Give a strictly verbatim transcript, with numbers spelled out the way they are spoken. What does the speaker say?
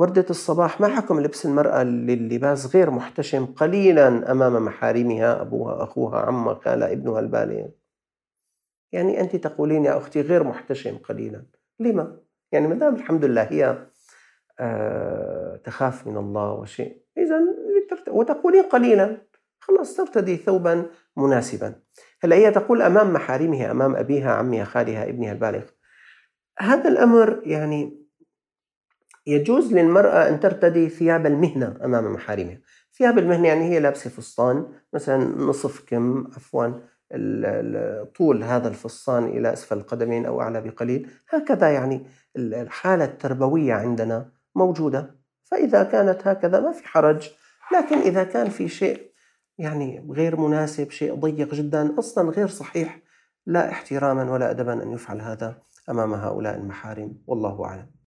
وردة الصباح: ما حكم لبس المرأة للباس غير محتشم قليلا أمام محارمها، أبوها، أخوها، عمها، خالها، ابنها البالغ؟ يعني أنتِ تقولين يا أختي غير محتشم قليلا، لما؟ يعني ما دام الحمد لله هي آآ تخاف من الله وشيء، إذًا لترت وتقولين قليلًا، خلاص ترتدي ثوبًا مناسبًا. هلأ هي تقول أمام محارمها، أمام أبيها، عمها، خالها، ابنها البالغ. هذا الأمر يعني يجوز للمرأة أن ترتدي ثياب المهنة أمام محارمها. ثياب المهنة يعني هي لابسة فستان مثلًا نصف كم، عفوًا ال ال طول هذا الفستان إلى أسفل القدمين أو أعلى بقليل، هكذا يعني ال الحالة التربوية عندنا موجودة، فإذا كانت هكذا ما في حرج. لكن إذا كان في شيء يعني غير مناسب، شيء ضيق جدًا، أصلًا غير صحيح، لا احترامًا ولا أدبًا أن يفعل هذا أمام هؤلاء المحارم، والله أعلم.